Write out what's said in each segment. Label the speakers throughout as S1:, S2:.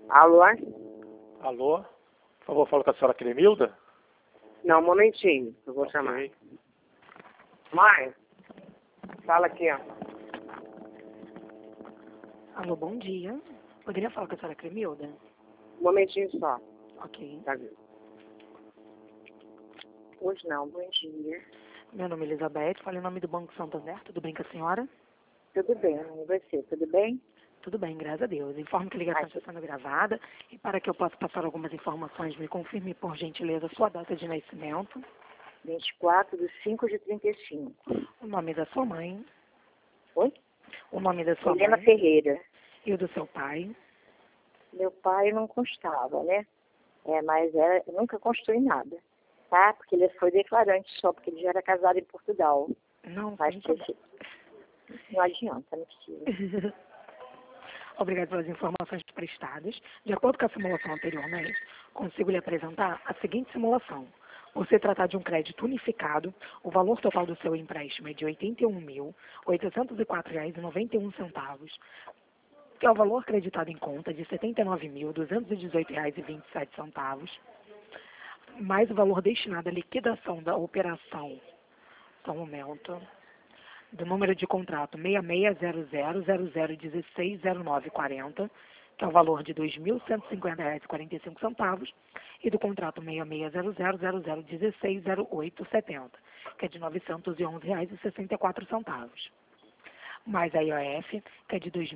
S1: Alô?
S2: Alô? Por favor, falo com a senhora Clemilda?
S1: Não, um momentinho, eu vou chamar. Mãe, fala aqui, ó.
S3: Alô, bom dia. Poderia falar com a senhora Clemilda?
S1: Um momentinho só.
S3: Ok.
S1: Tá vendo? Hoje não, bom dia.
S3: Meu nome é Elizabeth, falo em nome do Banco Santander. Tudo bem com a senhora?
S1: Tudo bem, e você, tudo bem?
S3: Tudo bem, graças a Deus. Informo que a ligação está sendo gravada e para que eu possa passar algumas informações, me confirme, por gentileza, sua data de nascimento,
S1: 24/5/35.
S3: o nome da sua mãe,
S1: Oi?
S3: o nome da sua
S1: Helena
S3: mãe
S1: Ferreira.
S3: e o do seu pai.
S1: Meu pai não constava, né? Mas eu nunca construí nada, tá? Porque ele foi declarante só, porque ele já era casado em Portugal.
S3: Não,
S1: Mas
S3: sim,
S1: não adianta, não precisa.
S3: Obrigado pelas informações prestadas. De acordo com a simulação anteriormente, consigo lhe apresentar a seguinte simulação. Por se tratar de um crédito unificado, o valor total do seu empréstimo é de R$ 81.804,91, que é o valor creditado em conta de R$ 79.218,27, mais o valor destinado à liquidação da operação, só um momento, do número de contrato 660000160940, que é o valor de R$ 2.150,45, e do contrato 660000160870, que é de R$ 911,64, mais a IOF, que é de R$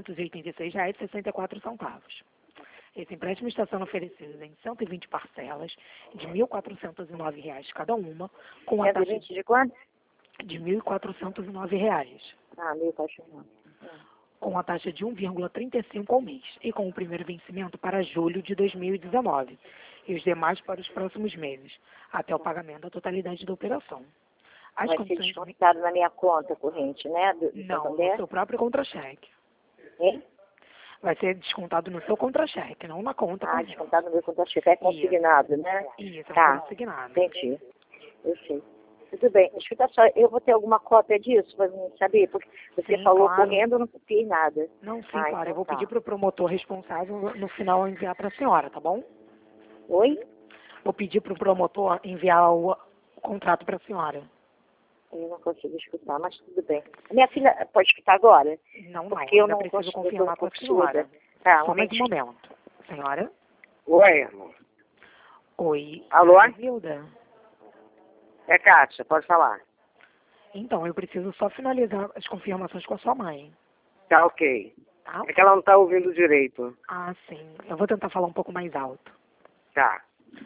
S3: 2.586,64. Esse empréstimo está sendo oferecido em 120 parcelas de R$ 1.409 cada uma, com a taxa
S1: 120 de quanto?
S3: de R$ 1.409,
S1: Ah, meu cachorro.
S3: com a taxa de 1,35 ao mês, e com o primeiro vencimento para julho de 2019, e os demais para os próximos meses, até o pagamento da totalidade da operação. As
S1: Vai ser
S3: condições
S1: descontado na minha conta corrente, né? Do
S3: não,
S1: Santander?
S3: no seu próprio contra-cheque.
S1: Hein?
S3: Vai ser descontado no seu contra-cheque, não na conta corrente.
S1: Descontado no meu conta-cheque. É consignado, né?
S3: Isso, é
S1: Tá,
S3: consignado.
S1: entendi. Eu sei. Tudo bem. Escuta só, eu vou ter alguma cópia disso para mim saber? Porque você
S3: Sim,
S1: falou
S3: claro.
S1: correndo, eu não copiei nada.
S3: Não, sim,
S1: Ah,
S3: claro.
S1: então
S3: Eu vou
S1: tá.
S3: pedir para o promotor responsável no final enviar para a senhora, tá bom?
S1: Oi?
S3: Vou pedir para o promotor enviar o contrato para a senhora.
S1: Eu não consigo escutar, mas tudo bem. Minha filha pode escutar agora?
S3: Não,
S1: Porque
S3: não,
S1: eu
S3: ainda
S1: não
S3: preciso
S1: consigo,
S3: confirmar com a senhora.
S1: surda. Tá,
S3: Só mais um
S1: momentinho.
S3: momento. Senhora?
S1: Oi, amor.
S3: Oi.
S1: Alô?
S3: Hilda?
S1: É Kátia, pode falar.
S3: Então, eu preciso só finalizar as confirmações com a sua mãe.
S1: Tá ok.
S3: Tá?
S1: É que ela não tá ouvindo direito.
S3: Ah, sim. Eu vou tentar falar um pouco mais alto.
S1: Tá.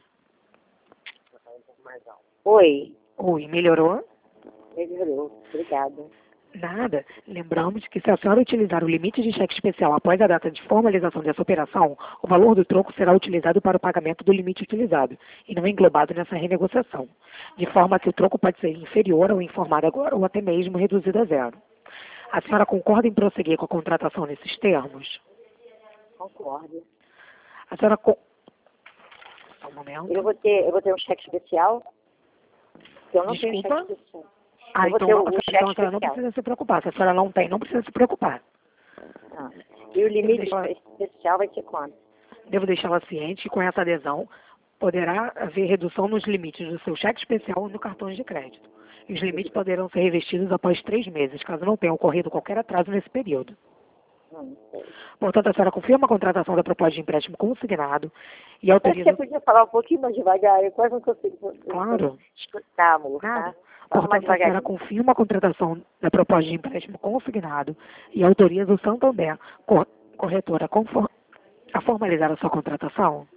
S1: Oi.
S3: Oi, melhorou?
S1: Melhorou. Obrigada.
S3: Nada. Lembramos que se a senhora utilizar o limite de cheque especial após a data de formalização dessa operação, o valor do troco será utilizado para o pagamento do limite utilizado e não englobado nessa renegociação, de forma que o troco pode ser inferior ao informado agora ou até mesmo reduzido a zero. A senhora concorda em prosseguir com a contratação nesses termos?
S1: Concordo.
S3: A senhora... Só um momento.
S1: Eu vou ter um cheque especial? Eu não tenho
S3: Desculpa?
S1: cheque especial.
S3: Ah,
S1: Eu vou
S3: então,
S1: ter
S3: a
S1: um
S3: senhora
S1: cheque
S3: não
S1: especial.
S3: precisa se preocupar. Se a senhora não tem, não precisa se preocupar.
S1: Ah. E o limite
S3: deixar-
S1: especial vai ser quanto?
S3: Devo deixá-la ciente que com essa adesão poderá haver redução nos limites do seu cheque especial e no cartão de crédito. E os limites poderão ser revestidos após 3 meses, caso não tenha ocorrido qualquer atraso nesse período.
S1: Sei.
S3: Portanto, a senhora confirma a contratação da proposta de empréstimo consignado e
S1: Acho que
S3: autoriza...
S1: você podia falar um pouquinho mais devagar, eu quase não consigo
S3: Claro.
S1: escutar, amor,
S3: Nada.
S1: tá? Fala mais
S3: Portanto, a senhora
S1: devagarinho.
S3: confirma a contratação da proposta de empréstimo consignado e autoriza o Santander, corretora, a formalizar a sua contratação?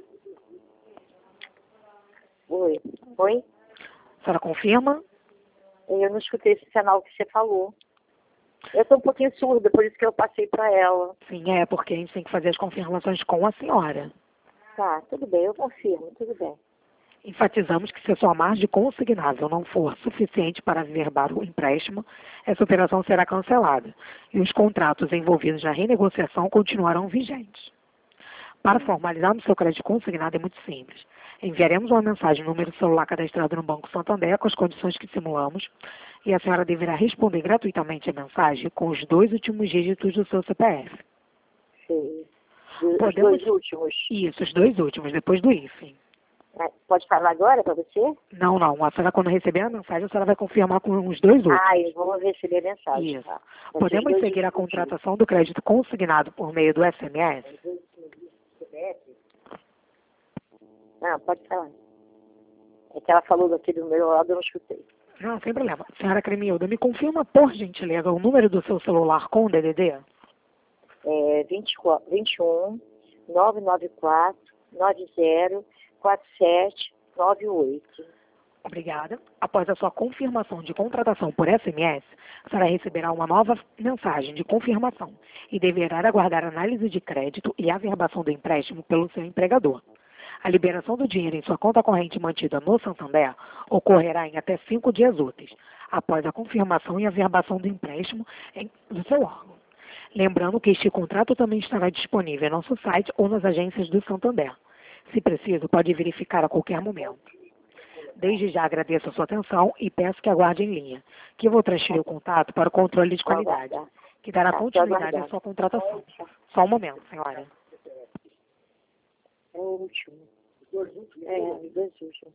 S1: Oi. Oi?
S3: A senhora confirma?
S1: Eu não escutei esse sinal que você falou. Eu estou um pouquinho surda, por isso que eu passei para ela.
S3: Sim, porque a gente tem que fazer as confirmações com a senhora.
S1: Tá, tudo bem, eu confirmo, tudo bem.
S3: Enfatizamos que se a sua margem consignável não for suficiente para averbar o empréstimo, essa operação será cancelada e os contratos envolvidos na renegociação continuarão vigentes. Para formalizarmos seu crédito consignado é muito simples. Enviaremos uma mensagem no número celular cadastrado no Banco Santander com as condições que simulamos e a senhora deverá responder gratuitamente a mensagem com os 2 últimos dígitos do seu CPF.
S1: Sim. Os dois últimos.
S3: Isso, os dois últimos, depois do hífen.
S1: Pode falar agora para você?
S3: Não. A senhora, quando receber a mensagem, a senhora vai confirmar com os dois últimos.
S1: Eu vou receber a mensagem.
S3: Isso.
S1: Tá.
S3: Podemos seguir a contratação do crédito consignado por meio do SMS?
S1: Não, pode falar. É que ela falou daqui do meu lado, eu não escutei.
S3: Não, sem problema. Senhora Cremilda, me confirma, por gentileza, o número do seu celular com o DDD?
S1: 21 994 90 4798.
S3: Obrigada. Após a sua confirmação de contratação por SMS, a senhora receberá uma nova mensagem de confirmação e deverá aguardar análise de crédito e averbação do empréstimo pelo seu empregador. A liberação do dinheiro em sua conta corrente mantida no Santander ocorrerá em até 5 dias úteis, após a confirmação e averbação do empréstimo do seu órgão. Lembrando que este contrato também estará disponível em nosso site ou nas agências do Santander. Se preciso, pode verificar a qualquer momento. Desde já agradeço a sua atenção e peço que aguarde em linha, que eu vou transferir o contato para o controle de qualidade, que dará continuidade à sua contratação. Só um momento, senhora.
S1: É o último. Os dois últimos.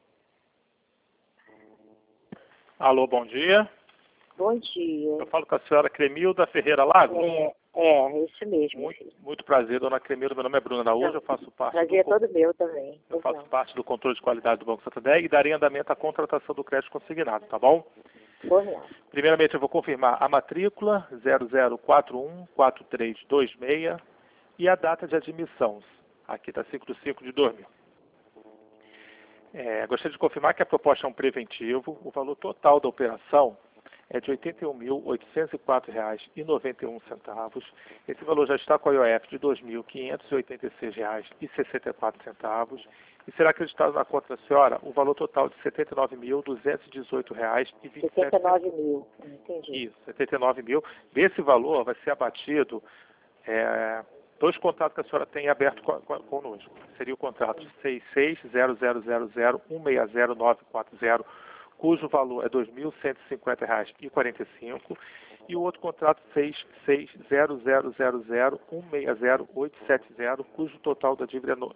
S2: Alô, bom dia.
S1: Bom dia.
S2: Eu falo com a senhora Cremilda Ferreira Lagos?
S1: Isso mesmo.
S2: Muito prazer, dona Cremilda. Meu nome é Bruno Araújo, eu faço parte
S1: prazer é todo meu também.
S2: Eu faço parte do controle de qualidade do Banco Santander e darei andamento à contratação do crédito consignado, tá bom? Primeiramente, eu vou confirmar a matrícula 00414326 e a data de admissão. Aqui está 5/5 de 2000. Gostaria de confirmar que a proposta é um preventivo. O valor total da operação é de R$ 81.804,91. Esse valor já está com a IOF de R$ 2.586,64 e será acreditado na conta da senhora o valor total de R$ 79.218,27.
S1: 79 mil, entendi.
S2: Isso, 79 mil. Desse valor vai ser abatido dois contratos que a senhora tem aberto conosco. Seria o contrato 660001609040, cujo valor é R$ 2.150,45, e o outro contrato 6600016080, cujo total da dívida é R$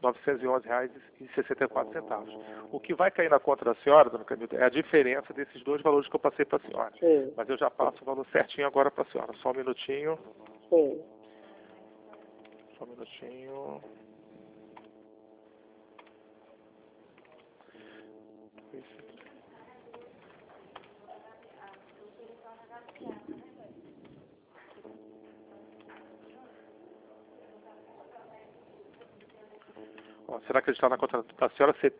S2: 911,64. O que vai cair na conta da senhora, dona Camila, é a diferença desses dois valores que eu passei para a senhora.
S1: Sim.
S2: Mas eu já passo o valor certinho agora para a senhora. Só um minutinho.
S1: Sim.
S2: Só um minutinho. Será acreditar na conta da senhora R$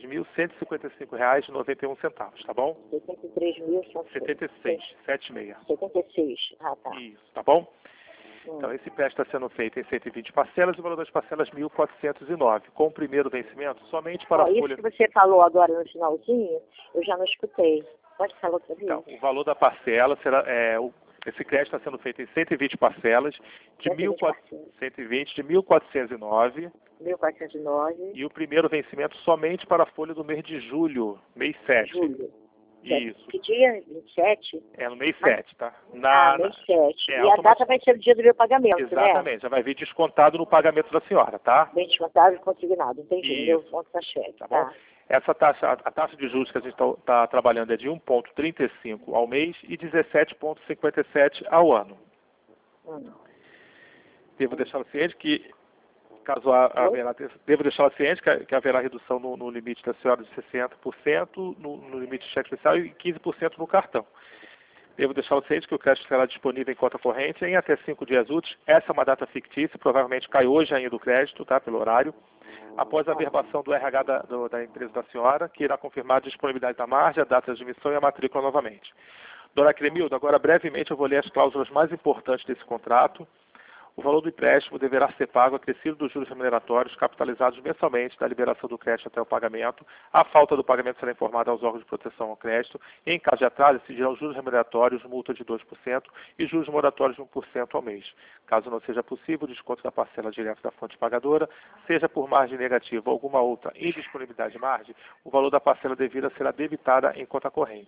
S2: 76.155,91, tá bom?
S1: 73.176.
S2: 76.
S1: 76, tá.
S2: Isso, tá bom? Então, esse empréstimo está sendo feito em 120 parcelas e o valor das parcelas 1.409. Com o primeiro vencimento, somente para a folha...
S1: Isso que você falou agora no finalzinho, eu já não escutei. Pode falar outra vez?
S2: Então, o valor da parcela será... esse crédito está sendo feito em 120 parcelas de 1.409.
S1: 1.409.
S2: E o primeiro vencimento somente para a folha do mês de julho, mês 7.
S1: Julho.
S2: Isso.
S1: Que dia? 27?
S2: No mês 7, tá?
S1: Mês 7. E a data vai ser o dia do meu pagamento,
S2: Exatamente,
S1: né?
S2: já vai vir descontado no pagamento da senhora, tá?
S1: Bem descontado e consignado, entendi. Meu ponto da cheque,
S2: tá bom? Essa taxa, a taxa de juros que a gente está trabalhando é de 1,35 ao mês e 17,57 ao ano. Devo deixá-la ciente que devo deixá-la ciente que haverá redução no limite da senhora de 60%, no limite de cheque especial e 15% no cartão. Devo deixá-la ciente que o crédito será disponível em conta corrente em até 5 dias úteis. Essa é uma data fictícia, provavelmente cai hoje ainda o crédito, tá, pelo horário. Após a averbação do RH da empresa da senhora, que irá confirmar a disponibilidade da margem, a data de admissão e a matrícula novamente. Dona Cremilda, agora brevemente eu vou ler as cláusulas mais importantes desse contrato. O valor do empréstimo deverá ser pago acrescido dos juros remuneratórios capitalizados mensalmente da liberação do crédito até o pagamento. A falta do pagamento será informada aos órgãos de proteção ao crédito. Em caso de atraso, incidirão juros remuneratórios, multa de 2% e juros moratórios de 1% ao mês. Caso não seja possível, o desconto da parcela direta da fonte pagadora, seja por margem negativa ou alguma outra indisponibilidade de margem, o valor da parcela devida será debitada em conta corrente.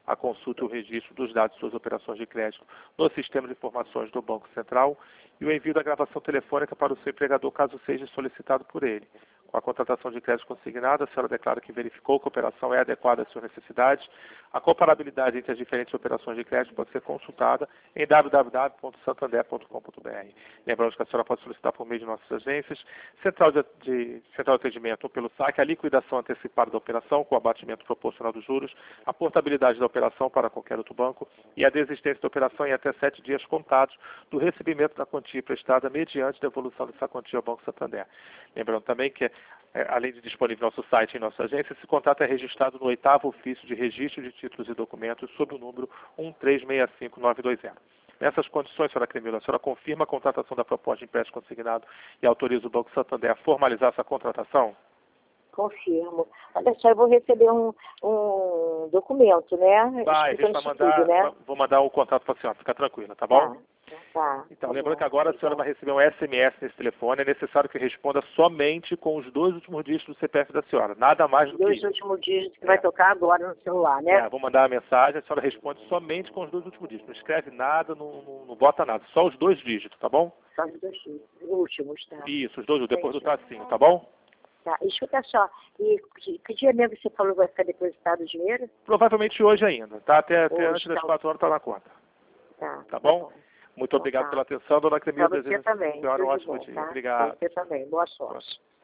S2: a consulta e o registro dos dados de suas operações de crédito no sistema de informações do Banco Central e o envio da gravação telefônica para o seu empregador, caso seja solicitado por ele. Com a contratação de crédito consignado, a senhora declara que verificou que a operação é adequada às suas necessidades. A comparabilidade entre as diferentes operações de crédito pode ser consultada em www.santander.com.br. Lembrando que a senhora pode solicitar por meio de nossas agências, central de atendimento ou pelo saque, a liquidação antecipada da operação com o abatimento proporcional dos juros, a portabilidade da operação para qualquer outro banco e a desistência da operação em até 7 dias contados do recebimento da quantia prestada mediante devolução dessa quantia ao Banco Santander. Lembrando também que, além de disponível no nosso site e em nossa agência, esse contrato é registrado no 8º ofício de registro de títulos e documentos sob o número 1365920. Nessas condições, senhora Cremila, a senhora confirma a contratação da proposta de empréstimo consignado e autoriza o Banco Santander a formalizar essa contratação?
S1: Confirmo. Olha só, eu vou receber um documento, né?
S2: Vai, a gente vai mandar, né? Vou mandar o contato para a senhora, fica tranquila, tá bom?
S1: Tá.
S2: Então, lembrando que agora a senhora vai receber um SMS nesse telefone, é necessário que responda somente com os 2 últimos dígitos do CPF da senhora, nada mais do que isso.
S1: 2 últimos dígitos que vai tocar agora no celular, né?
S2: Vou mandar a mensagem, a senhora responde somente com os 2 últimos dígitos, não escreve nada, não bota nada, só os 2 dígitos, tá bom?
S1: Só os 2 últimos, tá?
S2: Isso, os 2, depois do tracinho, tá bom?
S1: Tá, escuta só, e que dia mesmo você falou que vai ficar depositado o dinheiro?
S2: Provavelmente hoje ainda, tá? Até antes das
S1: tá.
S2: 4 horas tá na conta.
S1: Tá
S2: bom? Muito obrigado pela atenção, dona Cremila.
S1: Para você também.
S2: Senhora, um ótimo dia.
S1: Tá?
S2: Obrigado.
S1: Para você também. Boa sorte.